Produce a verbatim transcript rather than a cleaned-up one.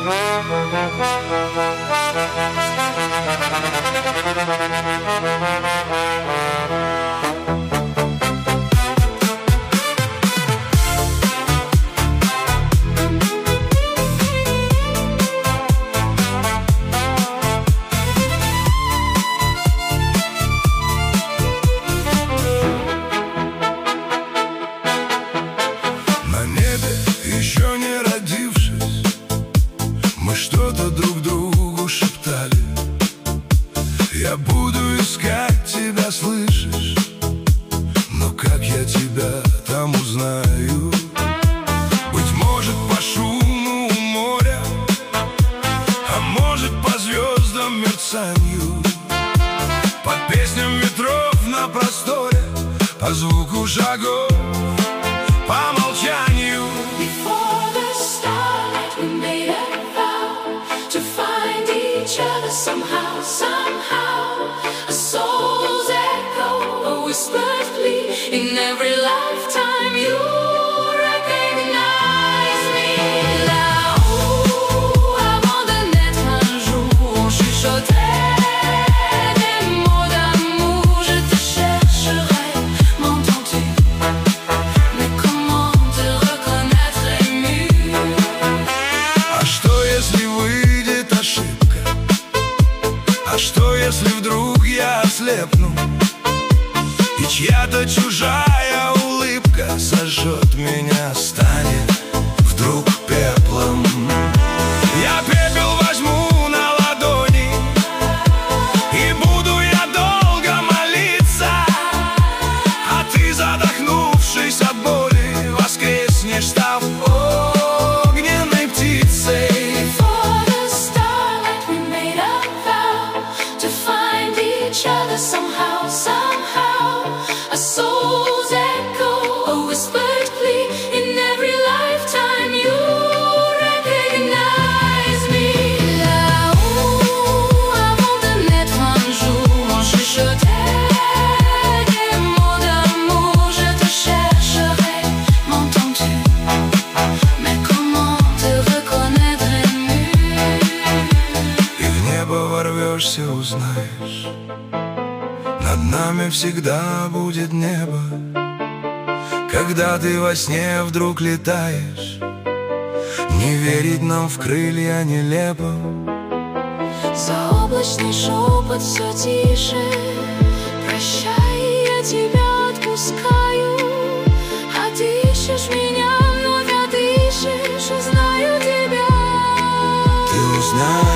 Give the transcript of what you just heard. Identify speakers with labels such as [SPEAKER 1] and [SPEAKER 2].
[SPEAKER 1] Еще не родившись, мы что-то друг другу шептали. Я буду искать тебя, слышишь? Но как я тебя там узнаю? Быть может, по шуму моря, а может, по звездам мерцанью, по песням ветров на просторе, по звуку шагов, по молчанию.
[SPEAKER 2] Somehow, somehow, a soul's echo, a whispered plea. In every lifetime you recognize me. Là-haut, avant de naître un jour, on chuchotait des mots d'amour. Je te chercherai, m'entends-tu? Mais comment te reconnaître ému?
[SPEAKER 1] А что, если выйдет ошибка? А что, если вдруг я ослепну, и чья-то чужая улыбка сожжет меня, станет вдруг пеплом? Я пепел возьму на ладони, и буду я долго молиться, а ты, задохнувшись от боли, воскреснешь, став огненной птицей.
[SPEAKER 2] Somehow, somehow, a soul's echo, a whispered plea. In every lifetime you recognize me. Là-haut, avant de naître un jour, on chuchotait des mots d'amour. Je te chercherai, m'entends-tu? Mais comment te reconnaître ému?
[SPEAKER 1] И в небо ворвешься, узнаешь, над нами всегда будет небо. Когда ты во сне вдруг летаешь, не верить нам в крылья нелепо.
[SPEAKER 2] Заоблачный шепот все тише. Прощай, я тебя отпускаю. А ты ищешь меня, вновь отыщешь. Узнаю тебя.
[SPEAKER 1] Ты узнаешь.